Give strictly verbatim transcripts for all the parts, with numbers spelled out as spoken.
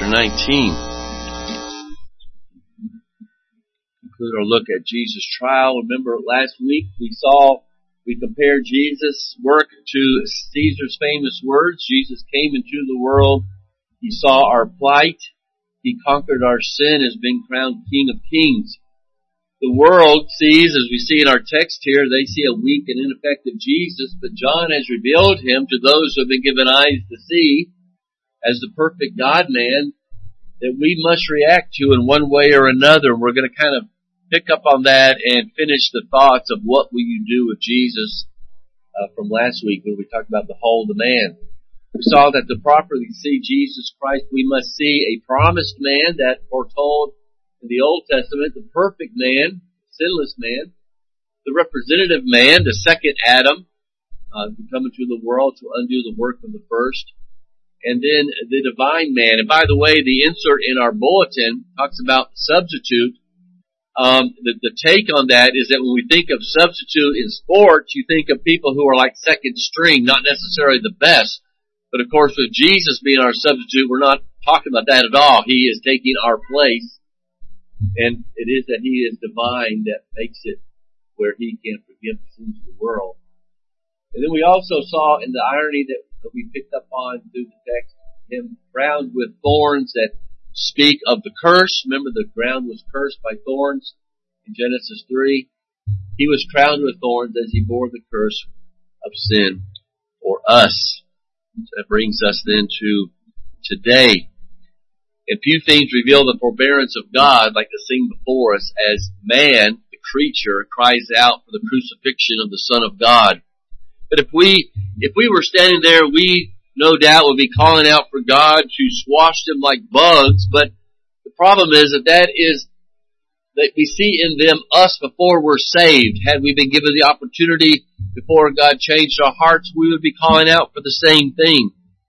chapter nineteen. Conclude our look at Jesus' trial. Remember last week we saw, we compared Jesus' work to Caesar's famous words. Jesus came into the world. He saw our plight. He conquered our sin as being crowned King of Kings. The world sees, as we see in our text here, they see a weak and ineffective Jesus, but John has revealed him to those who have been given eyes to see as the perfect God-man that we must react to in one way or another. We're going to kind of pick up on that and finish the thoughts of what will you do with Jesus uh, from last week when we talked about the whole of the man. We saw that to properly see Jesus Christ, we must see a promised man that foretold in the Old Testament, the perfect man, sinless man, the representative man, the second Adam, uh, coming to the world to undo the work of the first. And then the divine man. And by the way, the insert in our bulletin talks about substitute. Um, the, the take on that is that when we think of substitute in sports, you think of people who are like second string, not necessarily the best. But of course, with Jesus being our substitute, we're not talking about that at all. He is taking our place. And it is that He is divine that makes it where He can forgive the sins of the world. And then we also saw in the irony that that we picked up on through the text, him crowned with thorns that speak of the curse. Remember, the ground was cursed by thorns in Genesis three. He was crowned with thorns as he bore the curse of sin for us. That brings us then to today. And few things reveal the forbearance of God like the scene before us as man, the creature, cries out for the crucifixion of the Son of God. But if we, if we were standing there, we no doubt would be calling out for God to squash them like bugs. But the problem is that that is, that we see in them us before we're saved. Had we been given the opportunity before God changed our hearts, we would be calling out for the same thing.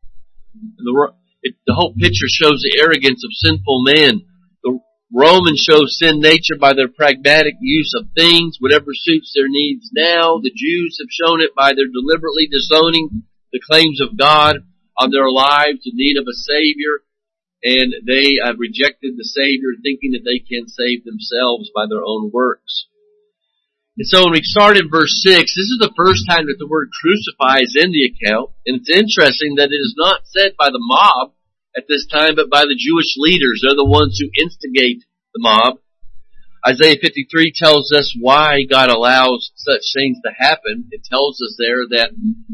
The, it, the whole picture shows the arrogance of sinful men. The Romans show sin nature by their pragmatic use of things, whatever suits their needs now. The Jews have shown it by their deliberately disowning the claims of God on their lives in need of a Savior. And they have rejected the Savior thinking that they can save themselves by their own works. And so when we start in verse six, this is the first time that the word crucify is in the account. And it's interesting that it is not said by the mob at this time, but by the Jewish leaders. They're the ones who instigate the mob. Isaiah fifty-three tells us why God allows such things to happen. It tells us there that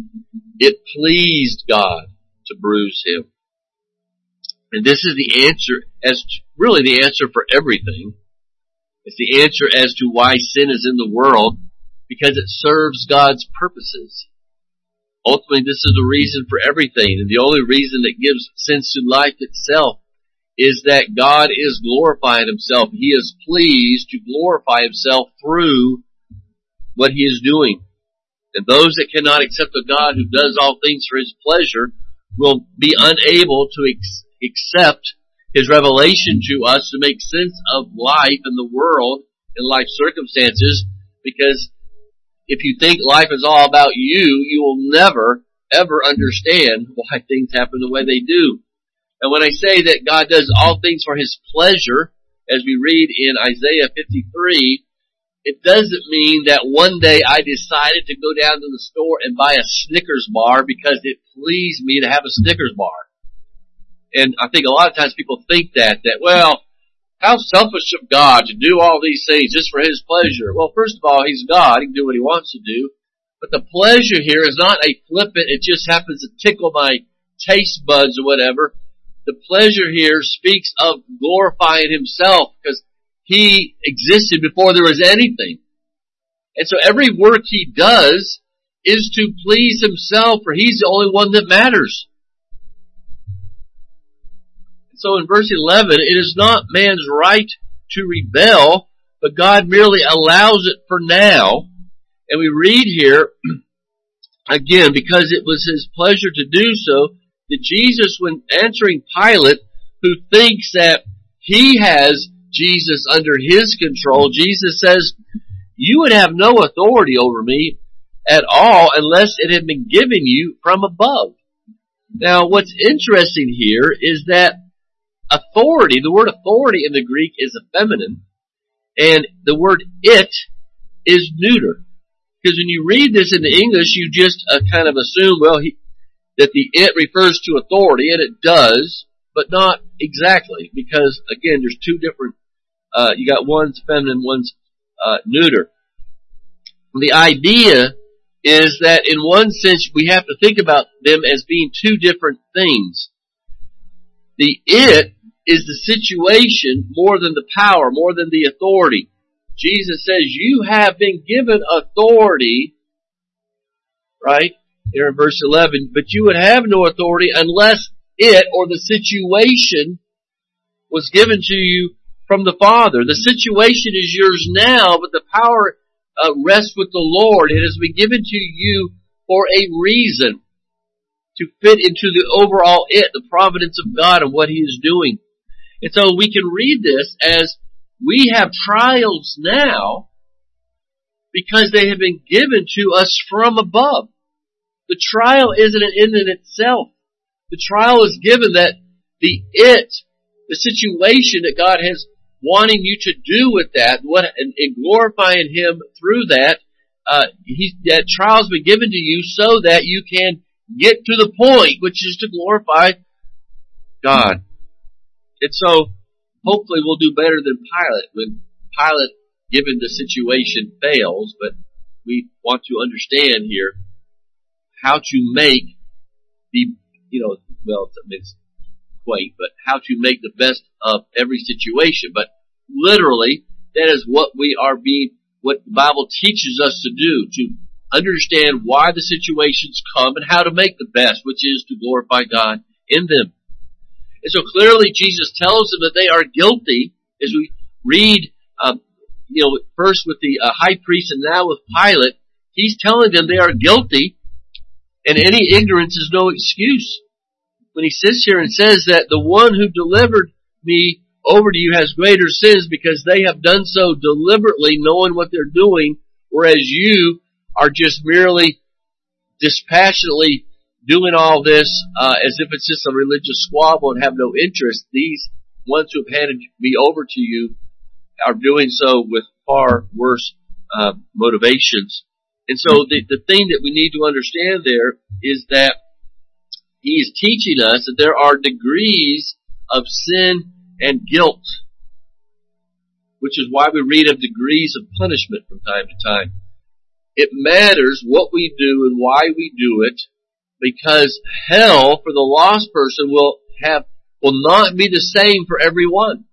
it pleased God to bruise him. And this is the answer, as really the answer for everything. It's the answer as to why sin is in the world, because it serves God's purposes. Ultimately, this is the reason for everything, and the only reason that gives sense to life itself is that God is glorifying Himself. He is pleased to glorify Himself through what He is doing. And those that cannot accept a God who does all things for His pleasure will be unable to ex- accept His revelation to us to make sense of life and the world and life circumstances, because if you think life is all about you, you will never, ever understand why things happen the way they do. And when I say that God does all things for His pleasure, as we read in Isaiah fifty-three, it doesn't mean that one day I decided to go down to the store and buy a Snickers bar because it pleased me to have a Snickers bar. And I think a lot of times people think that, that, well, how selfish of God to do all these things just for His pleasure. Well, first of all, He's God. He can do what He wants to do. But the pleasure here is not a flippant, it just happens to tickle my taste buds or whatever. The pleasure here speaks of glorifying Himself because He existed before there was anything. And so every work He does is to please Himself, for He's the only one that matters. So in verse eleven, it is not man's right to rebel, but God merely allows it for now. And we read here, again, because it was His pleasure to do so, that Jesus, when answering Pilate, who thinks that he has Jesus under his control, Jesus says, you would have no authority over me at all unless it had been given you from above. Now, what's interesting here is that authority, the word authority in the Greek is a feminine, and the word it is neuter. Because when you read this in the English, you just uh, kind of assume, well, he, that the it refers to authority, and it does, but not exactly, because again, there's two different, uh, you got one's feminine, one's uh, neuter. The idea is that in one sense, we have to think about them as being two different things. The it is the situation more than the power, more than the authority. Jesus says, you have been given authority, right? Here in verse eleven, but you would have no authority unless it or the situation was given to you from the Father. The situation is yours now, but the power uh, rests with the Lord. It has been given to you for a reason, to fit into the overall it, the providence of God and what He is doing. And so we can read this as we have trials now because they have been given to us from above. The trial isn't an end in itself. The trial is given that the it, the situation that God has wanting you to do with that, what and, and glorifying Him through that, uh, he, that trial's been given to you so that you can get to the point, which is to glorify God. And so, hopefully we'll do better than Pilate when Pilate, given the situation, fails, but we want to understand here how to make the, you know, well, it's quaint, but how to make the best of every situation. But literally, that is what we are being, what the Bible teaches us to do, to understand why the situations come and how to make the best, which is to glorify God in them. And so clearly Jesus tells them that they are guilty, as we read, um, you know, first with the uh, high priest and now with Pilate. He's telling them they are guilty, and any ignorance is no excuse. When he sits here and says that the one who delivered me over to you has greater sins because they have done so deliberately, knowing what they're doing, whereas you are just merely dispassionately doing all this uh, as if it's just a religious squabble and have no interest. These ones who have handed me over to you are doing so with far worse uh, motivations. And so the, the thing that we need to understand there is that he is teaching us that there are degrees of sin and guilt, which is why we read of degrees of punishment from time to time. It matters what we do and why we do it, because hell for the lost person will have will not be the same for everyone.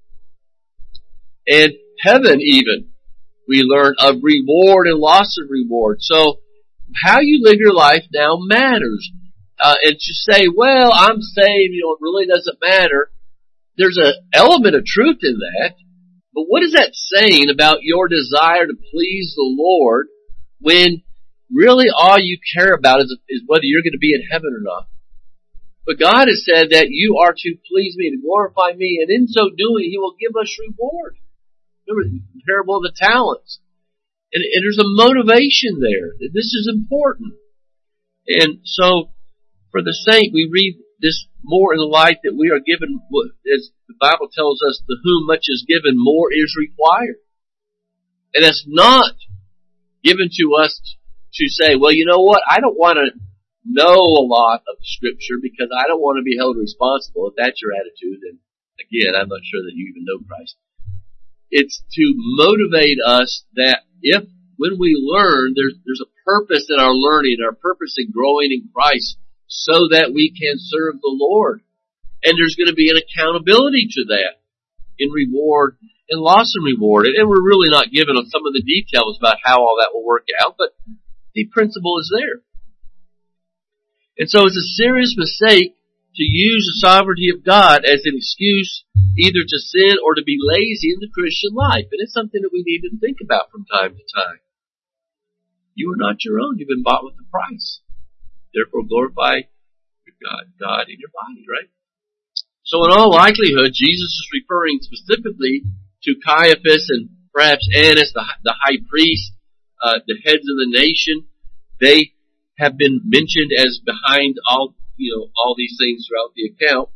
And heaven even, we learn of reward and loss of reward. So how you live your life now matters. Uh, and to say, well, I'm saved, you know, it really doesn't matter. There's an element of truth in that. But what is that saying about your desire to please the Lord when really all you care about is, is whether you're going to be in heaven or not? But God has said that you are to please me, to glorify me, and in so doing, He will give us reward. Remember the parable of the talents. And, and there's a motivation there. This is important. And so, for the saint, we read this more in the light that we are given, as the Bible tells us, to whom much is given, more is required. And it's not given to us to say, well, you know what, I don't want to know a lot of the Scripture because I don't want to be held responsible. If that's your attitude, then again, I'm not sure that you even know Christ. It's to motivate us that if, when we learn, there's, there's a purpose in our learning, our purpose in growing in Christ, so that we can serve the Lord. And there's going to be an accountability to that in reward and loss and reward. And we're really not given on some of the details about how all that will work out, but the principle is there. And so it's a serious mistake to use the sovereignty of God as an excuse either to sin or to be lazy in the Christian life. And it's something that we need to think about from time to time. You are not your own. You've been bought with a price. Therefore glorify God, God in your body, right? So in all likelihood, Jesus is referring specifically to Caiaphas and perhaps Annas, the, the high priest, uh, the heads of the nation. They have been mentioned as behind all, you know, all these things throughout the account.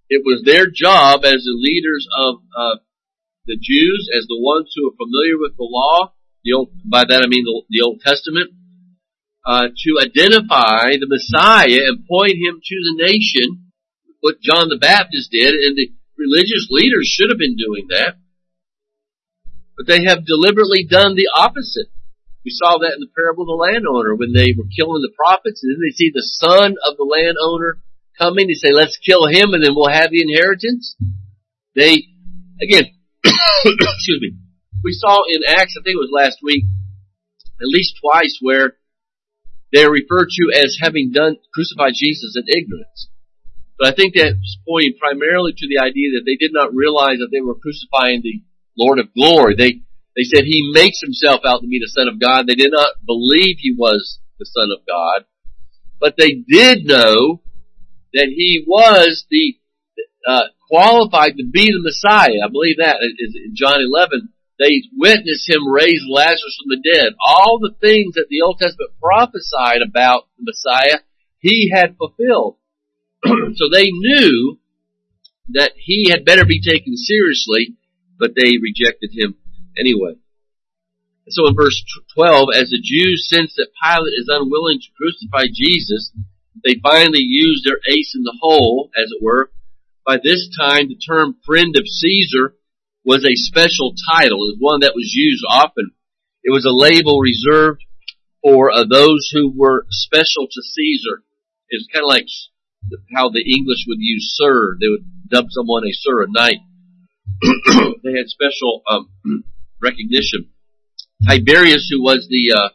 It was their job as the leaders of uh, the Jews, as the ones who are familiar with the law, the old, by that I mean the, the Old Testament, uh, to identify the Messiah and point him to the nation, what John the Baptist did, and the religious leaders should have been doing that. But they have deliberately done the opposite. We saw that in the parable of the landowner when they were killing the prophets, and then they see the son of the landowner coming. They say, let's kill him and then we'll have the inheritance. They, again, excuse me, we saw in Acts, I think it was last week, at least twice where they're referred to as having done, crucified Jesus in ignorance. But I think that's pointing primarily to the idea that they did not realize that they were crucifying the Lord of glory. They They said he makes himself out to be the Son of God. They did not believe he was the Son of God. But they did know that he was the uh, qualified to be the Messiah. I believe that in John eleven. They witnessed him raise Lazarus from the dead. All the things that the Old Testament prophesied about the Messiah, he had fulfilled. So they knew that he had better be taken seriously, but they rejected him anyway. So in verse twelve, as the Jews sense that Pilate is unwilling to crucify Jesus, they finally use their ace in the hole, as it were. By this time, the term friend of Caesar was a special title. It was one that was used often. It was a label reserved for uh, those who were special to Caesar. It was kind of like how the English would use sir. They would dub someone a sir, a knight. They had special um, recognition. Tiberius, who was the uh,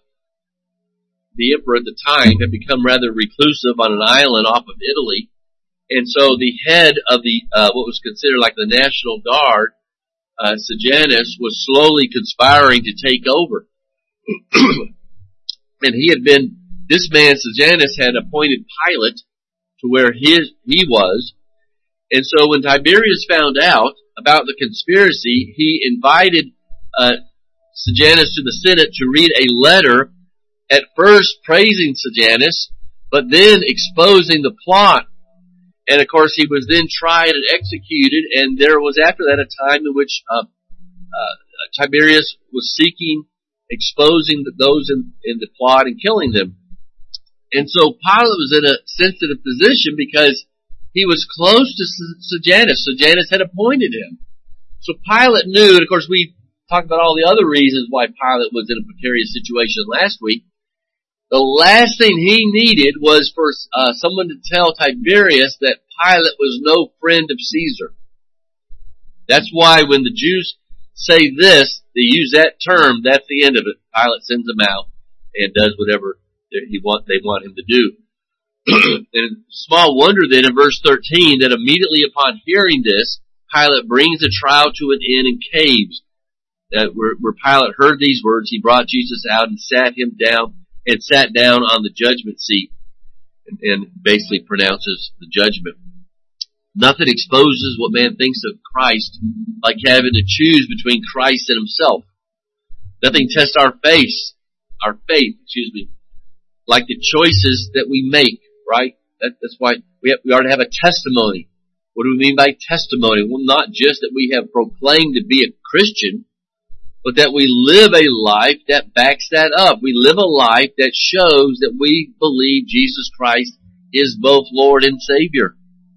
the emperor at the time, had become rather reclusive on an island off of Italy, and so the head of the uh, what was considered like the National Guard, uh, Sejanus, was slowly conspiring to take over. And he had been this man Sejanus had appointed Pilate to where his he was, and so when Tiberius found out about the conspiracy, he invited uh, Sejanus to the Senate to read a letter, at first praising Sejanus, but then exposing the plot. And of course he was then tried and executed, and there was after that a time in which uh, uh, Tiberius was seeking, exposing those in, in the plot and killing them. And so Pilate was in a sensitive position because he was close to Sejanus. Sejanus had appointed him. So Pilate knew, and of course we talked about all the other reasons why Pilate was in a precarious situation last week. The last thing he needed was for uh, someone to tell Tiberius that Pilate was no friend of Caesar. That's why when the Jews say this, they use that term, that's the end of it. Pilate sends them out and does whatever he want, they want him to do. And small wonder then in verse thirteen that immediately upon hearing this, Pilate brings the trial to an end in caves. Uh, where, where Pilate heard these words, he brought Jesus out and sat him down and sat down on the judgment seat and, and basically pronounces the judgment. Nothing exposes what man thinks of Christ like having to choose between Christ and himself. Nothing tests our faith, our faith, excuse me, like the choices that we make, right? That, that's why we, have, we are to have a testimony. What do we mean by testimony? Well, not just that we have proclaimed to be a Christian, but that we live a life that backs that up. We live a life that shows that we believe Jesus Christ is both Lord and Savior.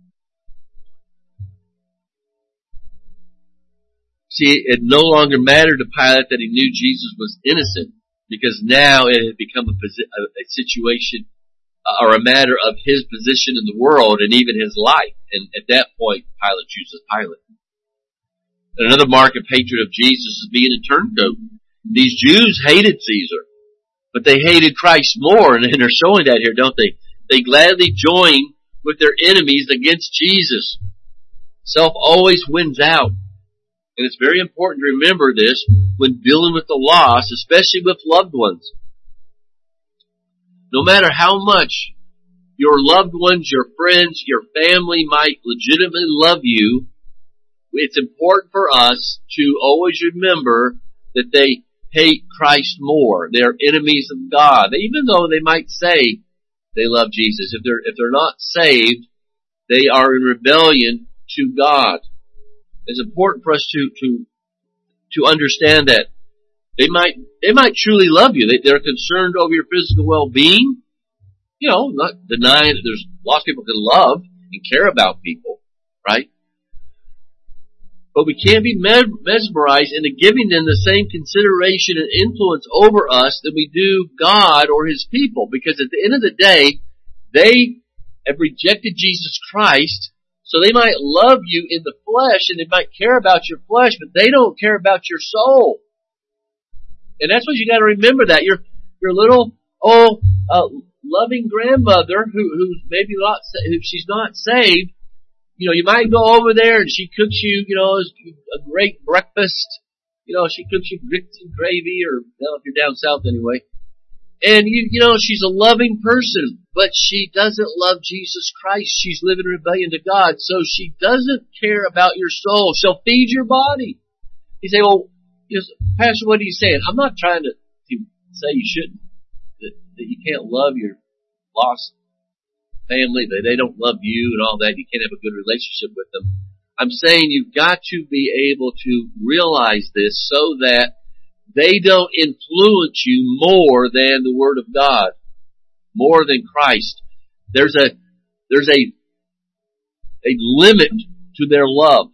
See, it no longer mattered to Pilate that he knew Jesus was innocent, because now it had become a, a situation or a matter of his position in the world and even his life. And at that point, Pilate chooses Pilate. And another mark of hatred of Jesus is being a turncoat. These Jews hated Caesar, but they hated Christ more, and they're showing that here, don't they? They gladly join with their enemies against Jesus. Self always wins out. And it's very important to remember this when dealing with the loss, especially with loved ones. No matter how much your loved ones, your friends, your family might legitimately love you, it's important for us to always remember that they hate Christ more. They're enemies of God. Even though they might say they love Jesus, if they're if they're not saved, they are in rebellion to God. It's important for us to, to, to understand that they might, they might truly love you. They, they're concerned over your physical well-being. You know, not denying that there's lots of people can love and care about people, right? But we can't be mesmerized into giving them the same consideration and influence over us that we do God or His people. Because at the end of the day, they have rejected Jesus Christ, so they might love you in the flesh and they might care about your flesh, but they don't care about your soul. And that's what you got to remember, that your your little oh uh, loving grandmother who who's maybe not who she's not saved. You know, you might go over there and she cooks you, you know, a great breakfast. You know, she cooks you grits and gravy, or well, if you're down south anyway. And you, you know, she's a loving person, but she doesn't love Jesus Christ. She's living in rebellion to God, so she doesn't care about your soul. She'll feed your body. You say, well, you know, Pastor, what are you saying? I'm not trying to, to say you shouldn't, that, that you can't love your lost family, that they don't love you and all that. You can't have a good relationship with them. I'm saying you've got to be able to realize this so that they don't influence you more than the Word of God, more than Christ. There's a, there's a, a limit to their love.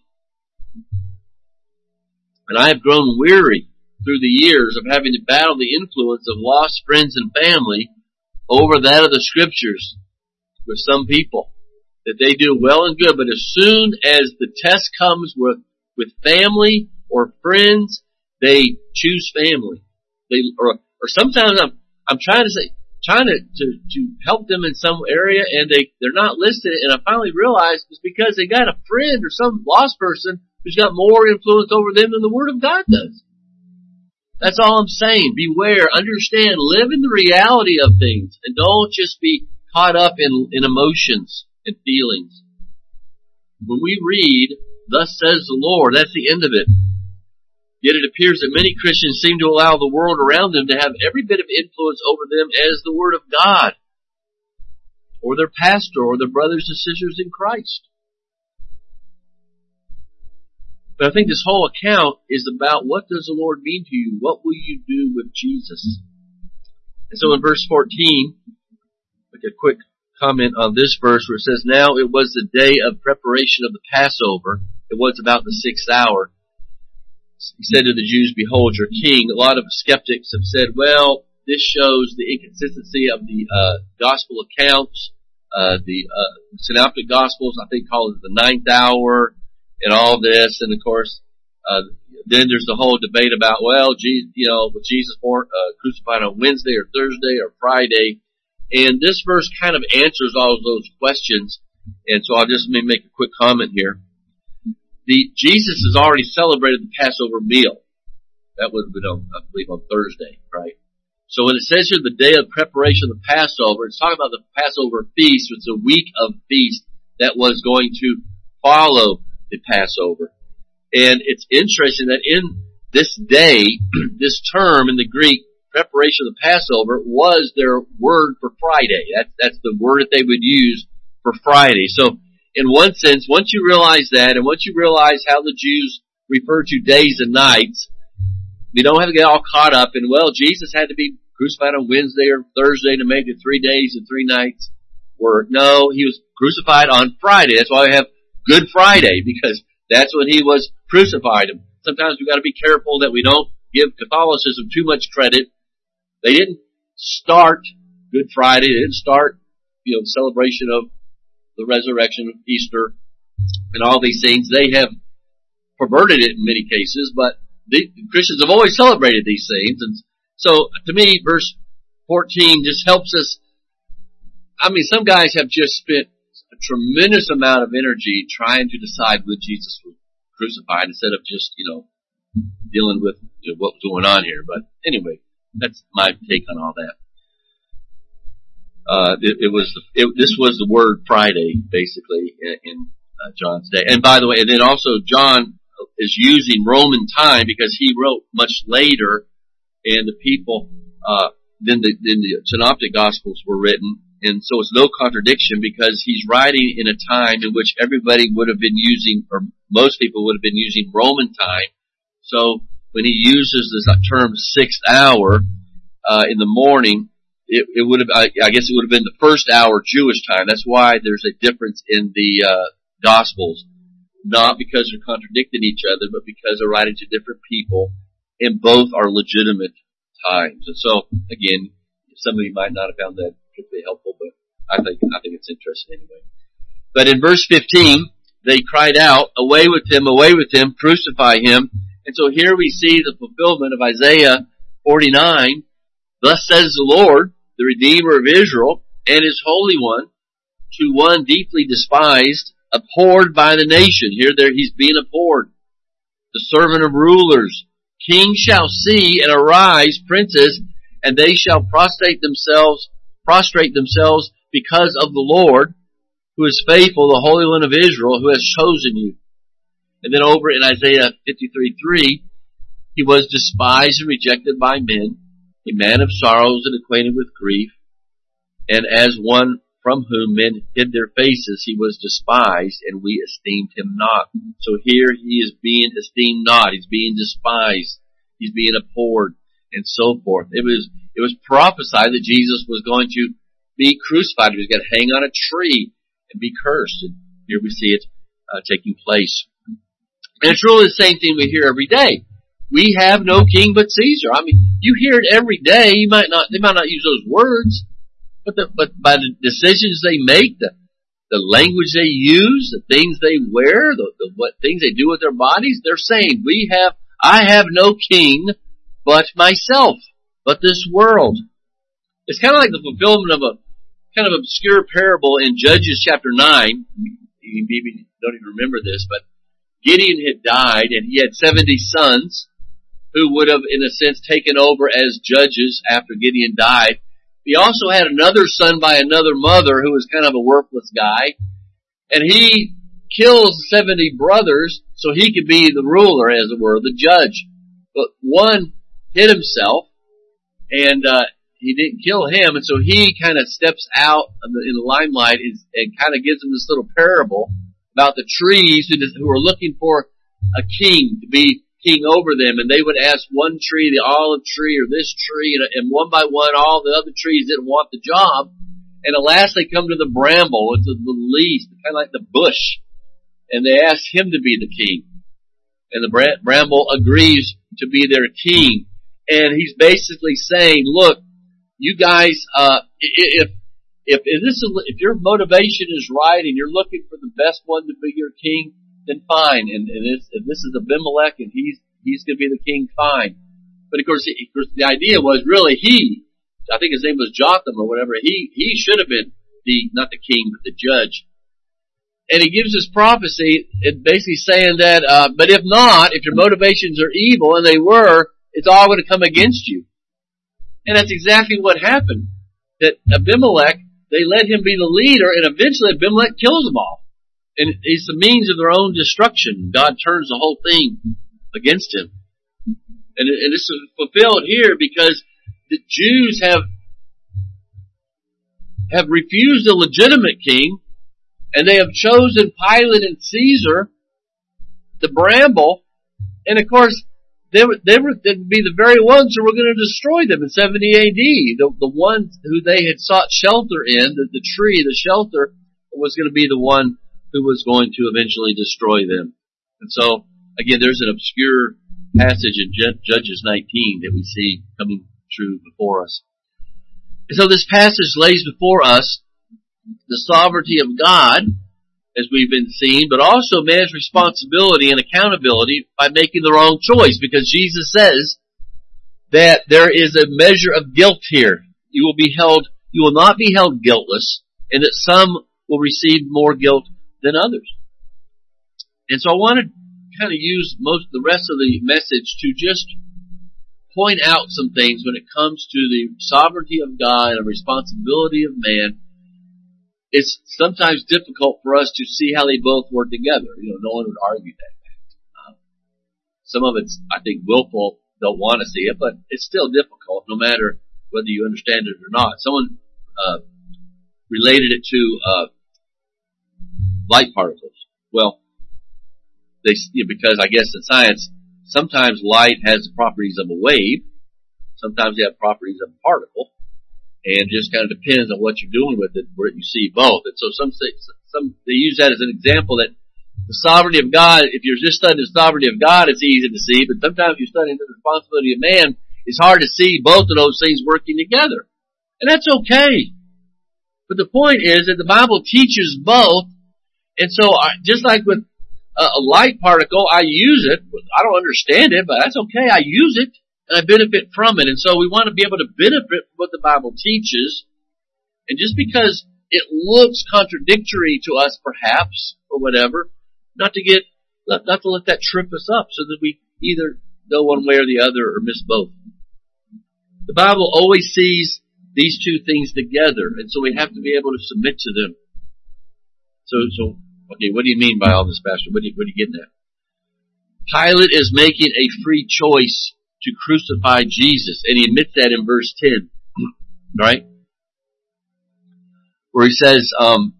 And I have grown weary through the years of having to battle the influence of lost friends and family over that of the Scriptures with some people. That they do well and good, but as soon as the test comes with, with family or friends, they choose family. They, or, or sometimes I'm, I'm trying to say, trying to, to, to help them in some area and they, they're not listening, and I finally realized it's because they got a friend or some lost person who's got more influence over them than the Word of God does. That's all I'm saying. Beware, understand, live in the reality of things, and don't just be caught up in, in emotions and feelings. When we read, "Thus says the Lord," that's the end of it. Yet it appears that many Christians seem to allow the world around them to have every bit of influence over them as the Word of God, or their pastor, or their brothers and sisters in Christ. But I think this whole account is about, what does the Lord mean to you? What will you do with Jesus? And so in verse fourteen, like a quick comment on this verse where it says, "Now it was the day of preparation of the Passover. It was about the sixth hour. He said to the Jews, 'Behold your king.'" A lot of skeptics have said, well, this shows the inconsistency of the uh, gospel accounts. Uh, the uh, synoptic gospels, I think, call it the ninth hour and all this. And of course, uh, then there's the whole debate about, well, Jesus, you know, was Jesus born, uh, crucified on Wednesday or Thursday or Friday? And this verse kind of answers all of those questions. And so I'll just make a quick comment here. The, Jesus has already celebrated the Passover meal. That would have been, on, I believe, on Thursday, right? So when it says here the day of preparation of the Passover, it's talking about the Passover feast, which is a week of feast that was going to follow the Passover. And it's interesting that in this day, this term in the Greek, preparation of the Passover, was their word for Friday. That's, that's the word that they would use for Friday. So in one sense, once you realize that, and once you realize how the Jews refer to days and nights, you don't have to get all caught up in, well, Jesus had to be crucified on Wednesday or Thursday to make it three days and three nights work. No, he was crucified on Friday. That's why we have Good Friday, because that's when he was crucified. Sometimes we've got to be careful that we don't give Catholicism too much credit. They didn't start Good Friday. They didn't start, you know, the celebration of the resurrection of Easter and all these things. They have perverted it in many cases, but the Christians have always celebrated these things. And so, to me, verse fourteen just helps us. I mean, some guys have just spent a tremendous amount of energy trying to decide when Jesus was crucified instead of just, you know, dealing with, you know, what was going on here. But anyway, that's my take on all that. Uh, it, it was, it, this was the word Friday, basically, in, in uh, John's day. And by the way, and then also John is using Roman time because he wrote much later, and the people, uh, then the, then the synoptic gospels were written, And so it's no contradiction because he's writing in a time in which everybody would have been using, or most people would have been using Roman time. So when he uses this term sixth hour, uh, in the morning, it, it would have, I, I guess it would have been the first hour Jewish time. That's why there's a difference in the, uh, Gospels. Not because they're contradicting each other, but because they're writing to different people, and both are legitimate times. And so, again, some of you might not have found that particularly helpful, but I think I think it's interesting anyway. But in verse fifteen, they cried out, "Away with him! Away with him! Crucify him!" And so here we see the fulfillment of Isaiah forty-nine. Thus says the Lord, the Redeemer of Israel, and His Holy One, to one deeply despised, abhorred by the nation. Here there he's being abhorred. The servant of rulers. Kings shall see and arise, princes, and they shall prostrate themselves, prostrate themselves because of the Lord, who is faithful, the Holy One of Israel, who has chosen you. And then over in Isaiah fifty-three three, he was despised and rejected by men, a man of sorrows and acquainted with grief, and as one from whom men hid their faces, he was despised, and we esteemed him not. So here he is being esteemed not. He's being despised. He's being abhorred, and so forth. It was it was prophesied that Jesus was going to be crucified. He was going to hang on a tree and be cursed. And here we see it uh, taking place. And it's really the same thing we hear every day. We have no king but Caesar. I mean, you hear it every day. You might not. They might not use those words. But the, but by the decisions they make, the the language they use, the things they wear, the, the what things they do with their bodies, they're saying, "We have, I have no king, but myself, but this world." It's kind of like the fulfillment of a kind of obscure parable in Judges chapter nine. You maybe don't even remember this, but Gideon had died, and he had seventy sons who would have, in a sense, taken over as judges after Gideon died. He also had another son by another mother who was kind of a worthless guy. And he kills seventy brothers so he could be the ruler, as it were, the judge. But one hid himself, and uh, he didn't kill him, and so he kind of steps out in the, in the limelight and, and kind of gives them this little parable about the trees who, who are looking for a king to be king over them, and they would ask one tree, the olive tree or this tree, and, and one by one all the other trees didn't want the job, and at last they come to the bramble, it's the, the least, kind of like the bush, and they ask him to be the king, and the bramble agrees to be their king, and he's basically saying, look, you guys, uh, if if if this is, if your motivation is right and you're looking for the best one to be your king, then fine. And, and if, if this is Abimelech and he's he's going to be the king, fine. But of course, of course, the idea was really he. I think his name was Jotham or whatever. He he should have been the not the king but the judge. And he gives this prophecy, and basically saying that, uh, but if not, if your motivations are evil, and they were, it's all going to come against you. And that's exactly what happened. That Abimelech, they let him be the leader, and eventually Abimelech kills them all. And it's the means of their own destruction. God turns the whole thing against him. And, and this is fulfilled here because the Jews have have refused a legitimate king, and they have chosen Pilate and Caesar, the bramble, and of course, they were, they were, they'd be the very ones who were going to destroy them in seventy A D. The, the ones who they had sought shelter in, the, the tree, the shelter, was going to be the one who was going to eventually destroy them. And so, again, there's an obscure passage in Judges nineteen that we see coming true before us. And so this passage lays before us the sovereignty of God, as we've been seeing, but also man's responsibility and accountability by making the wrong choice, because Jesus says that there is a measure of guilt here. You will be held, you will not be held guiltless, and that some will receive more guilt than others. And so I want to kind of use most the rest of the message to just point out some things when it comes to the sovereignty of God and the responsibility of man. It's sometimes difficult for us to see how they both work together. You know, no one would argue that fact. Uh, some of it's, I think, willful, don't want to see it, but it's still difficult, no matter whether you understand it or not. Someone uh, related it to uh, light particles. Well, they you know, because I guess in science, sometimes light has the properties of a wave, sometimes they have properties of a particle, and it just kind of depends on what you're doing with it, where you see both. And so some say, some they use that as an example that the sovereignty of God, if you're just studying the sovereignty of God, it's easy to see, but sometimes you're studying the responsibility of man, it's hard to see both of those things working together. And that's okay. But the point is that the Bible teaches both, and so I, just like with a, a light particle, I use it. I don't understand it, but that's okay. I use it, and I benefit from it. And so we want to be able to benefit from what the Bible teaches. And just because it looks contradictory to us, perhaps, or whatever, not to get, not to let that trip us up so that we either go one way or the other or miss both. The Bible always sees these two things together, and so we have to be able to submit to them. So, so, okay, what do you mean by all this, Pastor? What are you, what are you getting at? Pilate is making a free choice to crucify Jesus, and he admits that in verse ten, right? Where he says, um,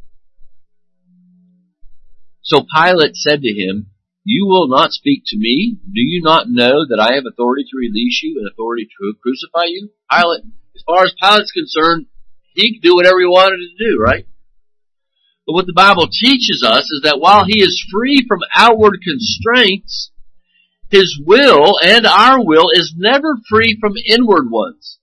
so Pilate said to him, "You will not speak to me? Do you not know that I have authority to release you and authority to crucify you?" Pilate, as far as Pilate's concerned, he could do whatever he wanted to do, right? But what the Bible teaches us is that while he is free from outward constraints, his will and our will is never free from inward ones.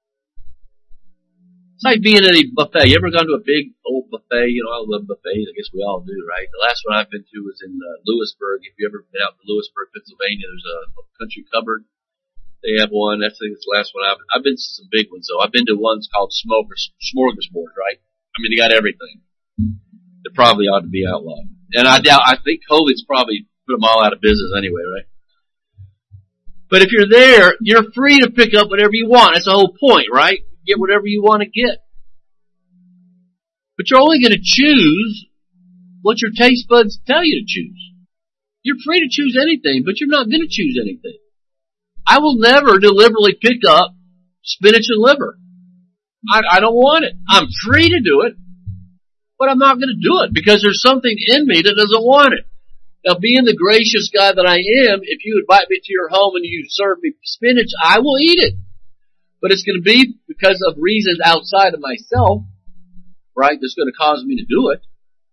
It's like being at a buffet. You ever gone to a big old buffet? You know, I love buffets. I guess we all do, right? The last one I've been to was in uh, Lewisburg. If you ever been out to Lewisburg, Pennsylvania, there's a, a country cupboard. They have one. That's, I think it's the last one I've I've been to some big ones, though. I've been to ones called smokers, smorgasbord, right? I mean, they got everything. They probably ought to be outlawed. And I doubt, I think COVID's probably put them all out of business anyway, right? But if you're there, you're free to pick up whatever you want. That's the whole point, right? Get whatever you want to get. But you're only going to choose what your taste buds tell you to choose. You're free to choose anything, but you're not going to choose anything. I will never deliberately pick up spinach and liver. I, I don't want it. I'm free to do it, but I'm not going to do it because there's something in me that doesn't want it. Now, being the gracious guy that I am, if you invite me to your home and you serve me spinach, I will eat it. But it's going to be because of reasons outside of myself, right, that's going to cause me to do it.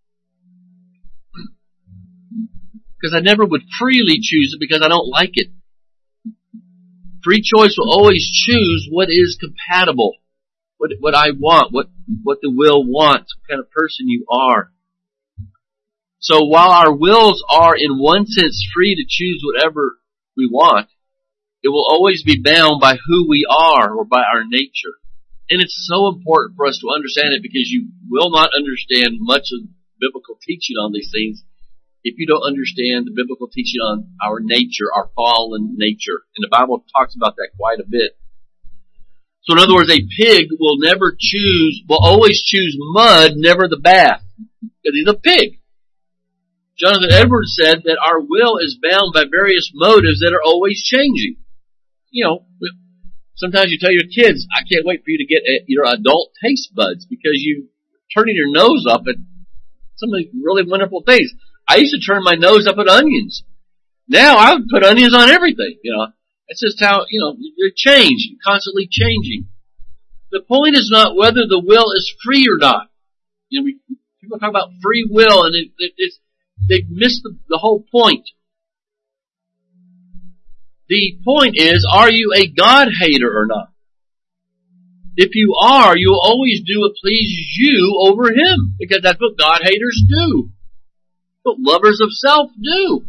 Because I never would freely choose it because I don't like it. Free choice will always choose what is compatible, what what I want, what, what the will wants, what kind of person you are. So while our wills are in one sense free to choose whatever we want, it will always be bound by who we are or by our nature. And it's so important for us to understand it because you will not understand much of biblical teaching on these things if you don't understand the biblical teaching on our nature, our fallen nature. And the Bible talks about that quite a bit. So in other words, a pig will never choose, will always choose mud, never the bath. Because he's a pig. Jonathan Edwards said that our will is bound by various motives that are always changing. You know, sometimes you tell your kids, I can't wait for you to get your adult taste buds because you're turning your nose up at some of the really wonderful things. I used to turn my nose up at onions. Now I would put onions on everything, you know. It's just how, you know, you change, constantly changing. The point is not whether the will is free or not. You know, we, people talk about free will and it, it, it's, they've missed the, the whole point. The point is, are you a God hater or not? If you are, you will always do what pleases you over Him. Because that's what God haters do. What lovers of self do.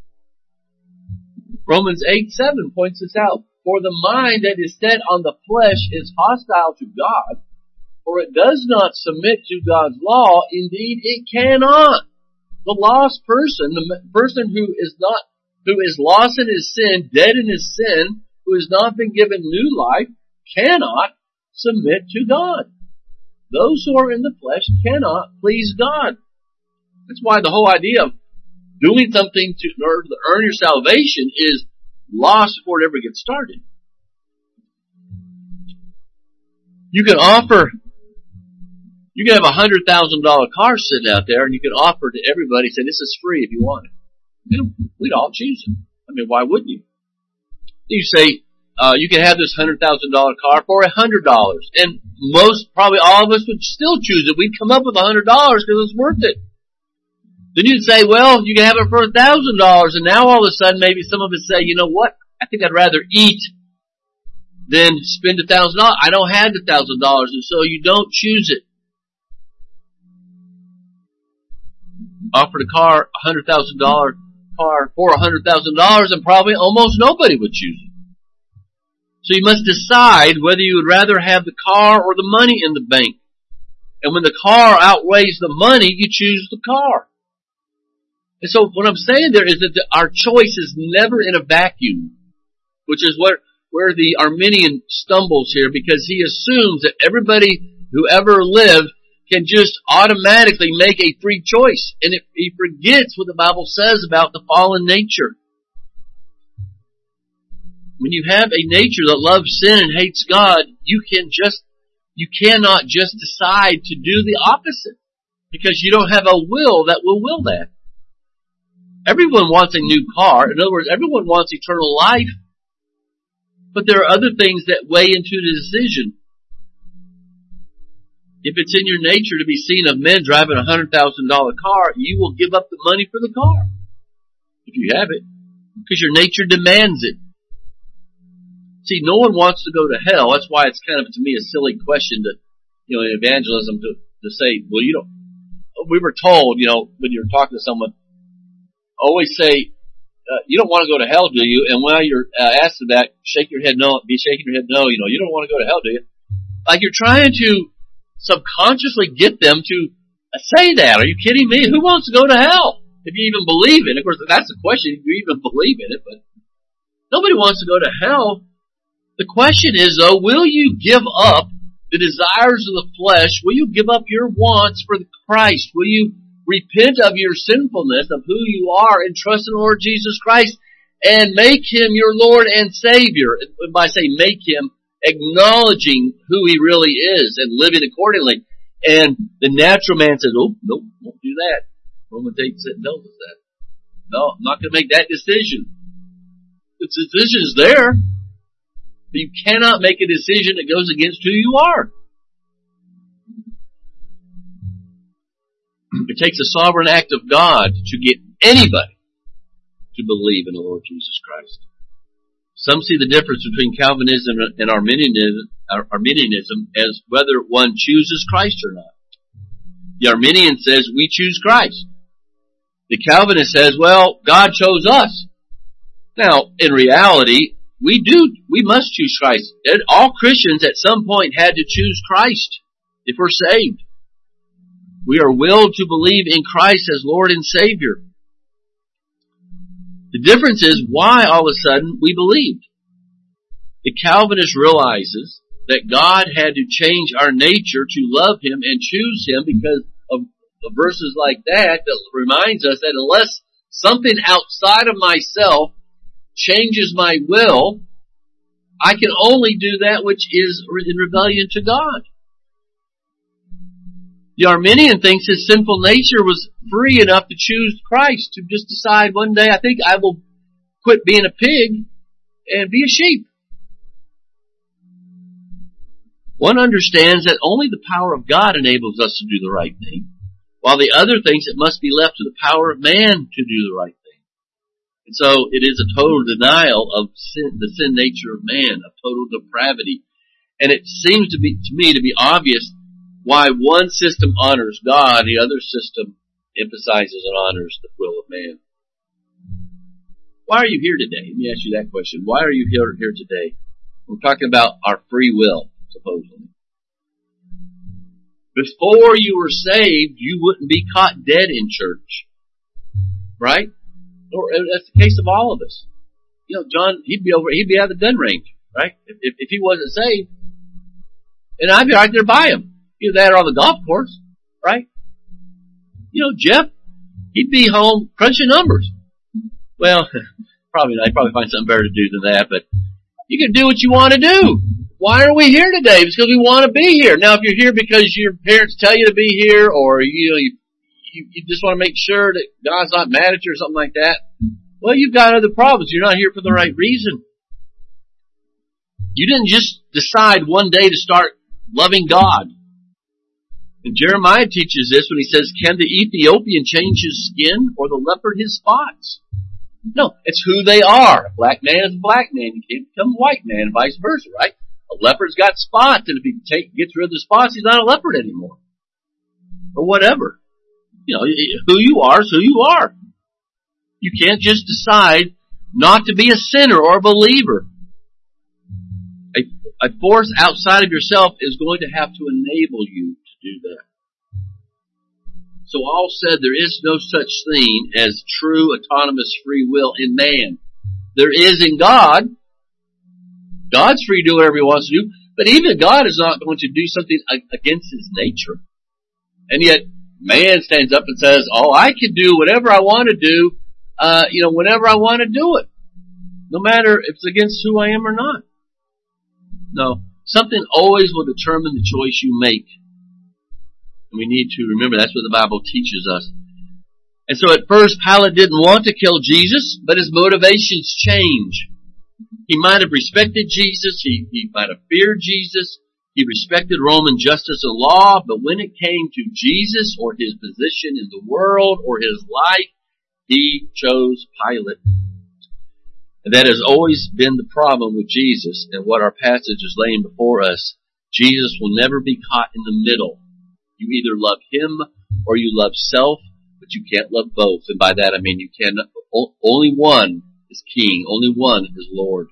Romans eight seven points this out. For the mind that is set on the flesh is hostile to God, for it does not submit to God's law. Indeed, it cannot. The lost person, the person who is not who is lost in his sin, dead in his sin, who has not been given new life, cannot submit to God. Those who are in the flesh cannot please God. That's why the whole idea of doing something to, in order to earn your salvation is lost before it ever gets started. You can offer You can have a hundred thousand dollar car sitting out there, and you can offer to everybody, say, this is free if you want it. You know, we'd all choose it. I mean, why wouldn't you? You say, uh, you can have this hundred thousand dollar car for a hundred dollars, and most, probably all of us would still choose it. We'd come up with a hundred dollars because it's worth it. Then you'd say, well, you can have it for a thousand dollars, and now all of a sudden, maybe some of us say, you know what? I think I'd rather eat than spend a thousand dollars. I don't have the thousand dollars, and so you don't choose it. Offered a car, a hundred thousand dollar car for a hundred thousand dollars, and probably almost nobody would choose it. So you must decide whether you would rather have the car or the money in the bank. And when the car outweighs the money, you choose the car. And so what I'm saying there is that the, our choice is never in a vacuum, which is what where the Arminian stumbles here, because he assumes that everybody who ever lived can just automatically make a free choice. And it, he forgets what the Bible says about the fallen nature. When you have a nature that loves sin and hates God, you can just, you cannot just decide to do the opposite, because you don't have a will that will will that. Everyone wants a new car. In other words, everyone wants eternal life. But there are other things that weigh into the decision. If it's in your nature to be seen of men driving a one hundred thousand dollar car, you will give up the money for the car. If you have it. Because your nature demands it. See, no one wants to go to hell. That's why it's kind of, to me, a silly question to, you know, in evangelism to, to say, well, you know, we were told, you know, when you're talking to someone, always say, uh, you don't want to go to hell, do you? And while you're uh, asked that, shake your head no, be shaking your head no, you know, you don't want to go to hell, do you? Like you're trying to subconsciously get them to say that. Are you kidding me? Who wants to go to hell? If you even believe in it. Of course, that's the question, if you even believe in it, but nobody wants to go to hell. The question is, though, will you give up the desires of the flesh? Will you give up your wants for Christ? Will you repent of your sinfulness, of who you are, and trust in the Lord Jesus Christ, and make Him your Lord and Savior? And by saying make Him, acknowledging who He really is and living accordingly. And the natural man says, oh, no, won't do that. Romans eight tells us that. No, I'm not going to make that decision. The decision's there. But you cannot make a decision that goes against who you are. It takes a sovereign act of God to get anybody to believe in the Lord Jesus Christ. Some see the difference between Calvinism and Arminianism, Arminianism as whether one chooses Christ or not. The Arminian says we choose Christ. The Calvinist says, well, God chose us. Now, in reality, we do, we must choose Christ. All Christians at some point had to choose Christ if we're saved. We are willed to believe in Christ as Lord and Savior. The difference is why all of a sudden we believed. The Calvinist realizes that God had to change our nature to love Him and choose Him because of, of verses like that that reminds us that unless something outside of myself changes my will, I can only do that which is in rebellion to God. The Arminian thinks his sinful nature was free enough to choose Christ, to just decide one day, I think I will quit being a pig and be a sheep. One understands that only the power of God enables us to do the right thing, while the other thinks it must be left to the power of man to do the right thing. And so it is a total denial of sin, the sin nature of man, of total depravity. And it seems to be, to me, to be obvious why one system honors God, the other system emphasizes and honors the will of man. Why are you here today? Let me ask you that question. Why are you here, here today? We're talking about our free will, supposedly. Before you were saved, you wouldn't be caught dead in church. Right? Or that's the case of all of us. You know, John, he'd be over, he'd be out of the gun range, right? If, if, if he wasn't saved. And I'd be right there by him. Either that or on the golf course, right? You know, Jeff, he'd be home crunching numbers. Well, probably not. He'd probably find something better to do than that, but you can do what you want to do. why are we here today? It's because we want to be here. Now, if you're here because your parents tell you to be here, or you know, you, you, you just want to make sure that God's not mad at you or something like that, well, you've got other problems. You're not here for the right reason. You didn't just decide one day to start loving God. And Jeremiah teaches this when he says, can the Ethiopian change his skin or the leopard his spots? No, it's who they are. A black man is a black man. You can't become a white man and vice versa, right? A leopard's got spots, and if he take, gets rid of the spots, he's not a leopard anymore. Or whatever. You know, who you are is who you are. You can't just decide not to be a sinner or a believer. A, a force outside of yourself is going to have to enable you to do that. So all said, there is no such thing as true autonomous free will in man. There is in God. God's free to do whatever he wants to do, but even God is not going to do something against his nature. And yet, man stands up and says, oh, I can do whatever I want to do, uh, you know, whenever I want to do it. No matter if it's against who I am or not. No. Something always will determine the choice you make. And we need to remember that's what the Bible teaches us. And so at first, Pilate didn't want to kill Jesus, but his motivations change. He might have respected Jesus. He, he might have feared Jesus. He respected Roman justice and law. But when it came to Jesus or his position in the world or his life, he chose Pilate. And that has always been the problem with Jesus and what our passage is laying before us. Jesus will never be caught in the middle. You either love him or you love self, but you can't love both. And by that I mean you can only one is king, only one is Lord.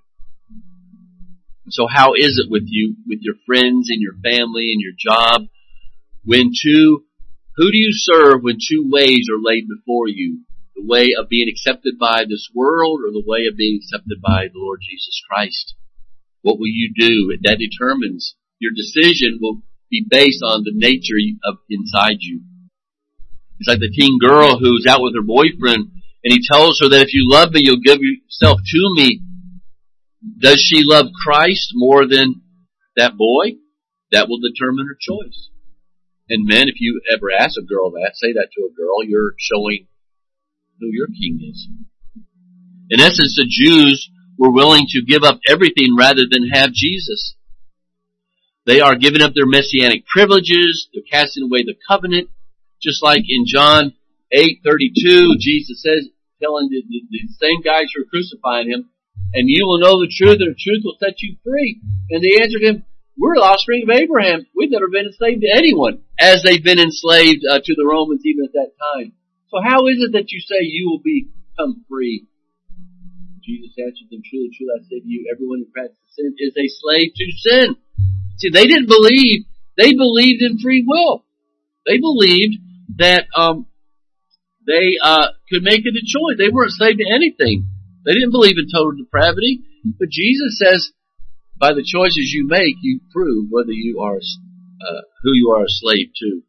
So how is it with you, with your friends and your family and your job? When two, who do you serve when two ways are laid before you? The way of being accepted by this world or the way of being accepted by the Lord Jesus Christ? What will you do? That determines your decision will be based on the nature of inside you. It's like the teen girl who's out with her boyfriend and he tells her that if you love me, you'll give yourself to me. Does she love Christ more than that boy? That will determine her choice. And men, if you ever ask a girl that, say that to a girl, you're showing who your king is. In essence, the Jews were willing to give up everything rather than have Jesus. They are giving up their messianic privileges. They're casting away the covenant. Just like in John eight thirty-two, Jesus says, telling the, the, the same guys who are crucifying him, and you will know the truth, and the truth will set you free. And they answered him, we're the offspring of Abraham. We've never been enslaved to anyone, as they've been enslaved uh, to the Romans even at that time. So how is it that you say you will become free? Jesus answered them, truly, truly, I say to you, everyone who practices sin is a slave to sin. See, they didn't believe, they believed in free will. They believed that um, they uh, could make it a choice. They weren't slave to anything. They didn't believe in total depravity. But Jesus says, by the choices you make, you prove whether you are uh, who you are a slave to.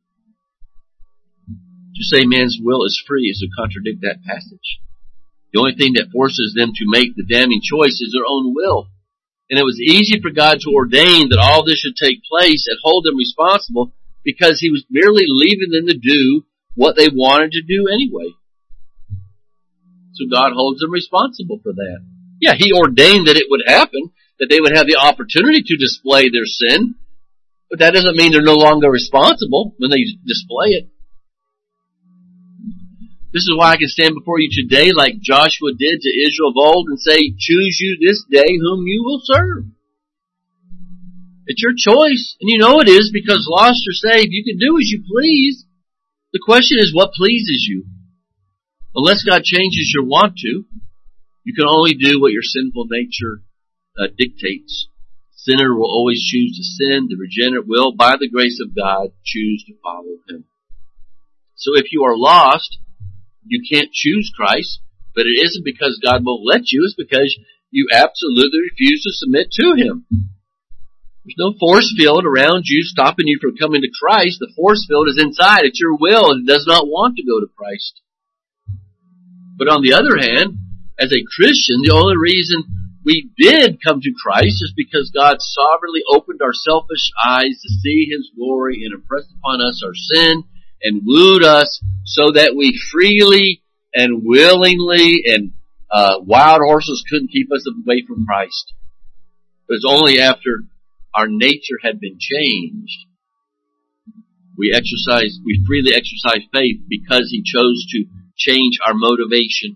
To say man's will is free is to contradict that passage. The only thing that forces them to make the damning choice is their own will. And it was easy for God to ordain that all this should take place and hold them responsible because he was merely leaving them to do what they wanted to do anyway. So God holds them responsible for that. Yeah, he ordained that it would happen, that they would have the opportunity to display their sin, but that doesn't mean they're no longer responsible when they display it. This is why I can stand before you today like Joshua did to Israel of old and say, choose you this day whom you will serve. It's your choice, and you know it is because lost or saved, you can do as you please. The question is, what pleases you? Unless God changes your want to, you can only do what your sinful nature uh, dictates. The sinner will always choose to sin. The regenerate will, by the grace of God, choose to follow him. So if you are lost, you can't choose Christ, but it isn't because God won't let you. It's because you absolutely refuse to submit to him. There's no force field around you stopping you from coming to Christ. The force field is inside. It's your will, and it does not want to go to Christ. But on the other hand, as a Christian, the only reason we did come to Christ is because God sovereignly opened our selfish eyes to see His glory and impressed upon us our sin and wooed us so that we freely and willingly and uh, wild horses couldn't keep us away from Christ. It was only after our nature had been changed we exercise, we freely exercise faith because He chose to change our motivation.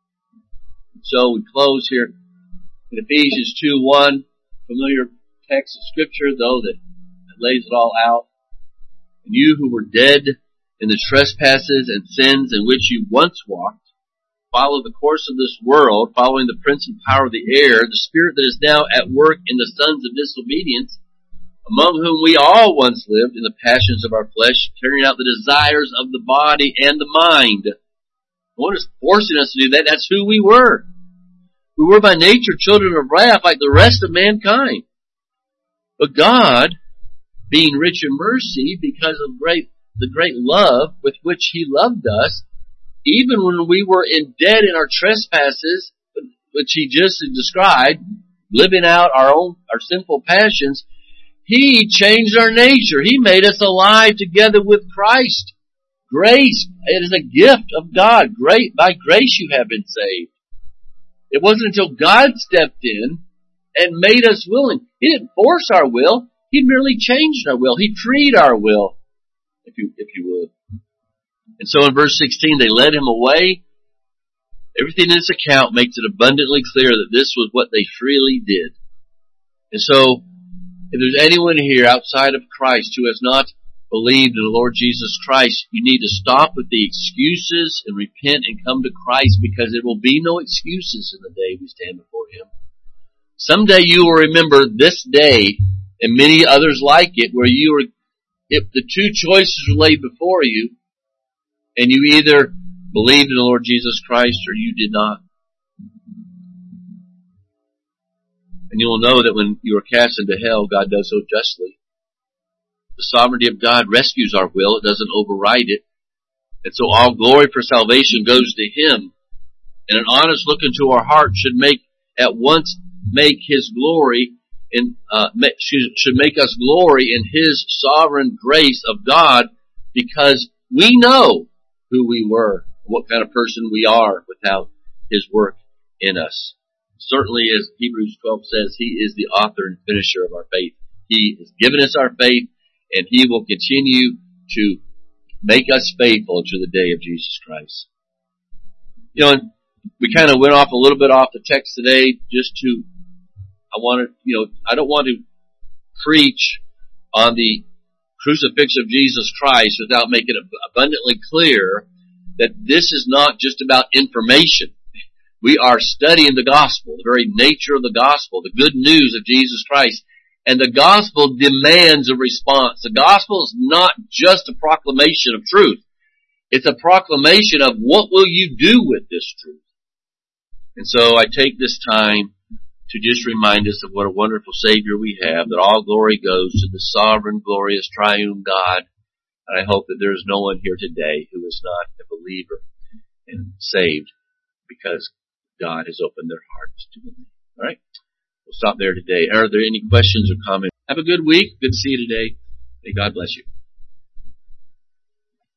So we close here in Ephesians two one, familiar text of Scripture, though, that, that lays it all out. And you who were dead in the trespasses and sins in which you once walked, follow the course of this world, following the prince and power of the air, the spirit that is now at work in the sons of disobedience, among whom we all once lived in the passions of our flesh, carrying out the desires of the body and the mind. No one is forcing us to do that. That's who we were. We were by nature children of wrath like the rest of mankind. But God, being rich in mercy because of great, the great love with which He loved us, even when we were in dead in our trespasses, which He just described, living out our own, our sinful passions, He changed our nature. He made us alive together with Christ. Grace, it is a gift of God. Great, by grace you have been saved. It wasn't until God stepped in and made us willing. He didn't force our will. He merely changed our will. He freed our will, if you, if you would. And so in verse sixteen, they led Him away. Everything in this account makes it abundantly clear that this was what they freely did. And so, if there's anyone here outside of Christ who has not believed in the Lord Jesus Christ, you need to stop with the excuses and repent and come to Christ, because there will be no excuses in the day we stand before Him. Someday you will remember this day and many others like it, where you were, if the two choices were laid before you, and you either believed in the Lord Jesus Christ or you did not. And you will know that when you are cast into hell, God does so justly. The sovereignty of God rescues our will. It doesn't override it. And so all glory for salvation goes to Him. And an honest look into our heart should make, at once make His glory, in, uh, should make us glory in His sovereign grace of God, because we know who we were, what kind of person we are without His work in us. Certainly, as Hebrews twelve says, He is the author and finisher of our faith. He has given us our faith, and He will continue to make us faithful to the day of Jesus Christ. You know, we kind of went off a little bit off the text today, just to, I wanted, you know, I don't want to preach on the crucifixion of Jesus Christ without making it abundantly clear that this is not just about information. We are studying the gospel, the very nature of the gospel, the good news of Jesus Christ. And the gospel demands a response. The gospel is not just a proclamation of truth. It's a proclamation of what will you do with this truth. And so I take this time to just remind us of what a wonderful Savior we have, that all glory goes to the sovereign, glorious, triune God. And I hope that there is no one here today who is not a believer and saved because God has opened their hearts to Him. All right? We'll stop there today. Are there any questions or comments? Have a good week. Good to see you today. May God bless you.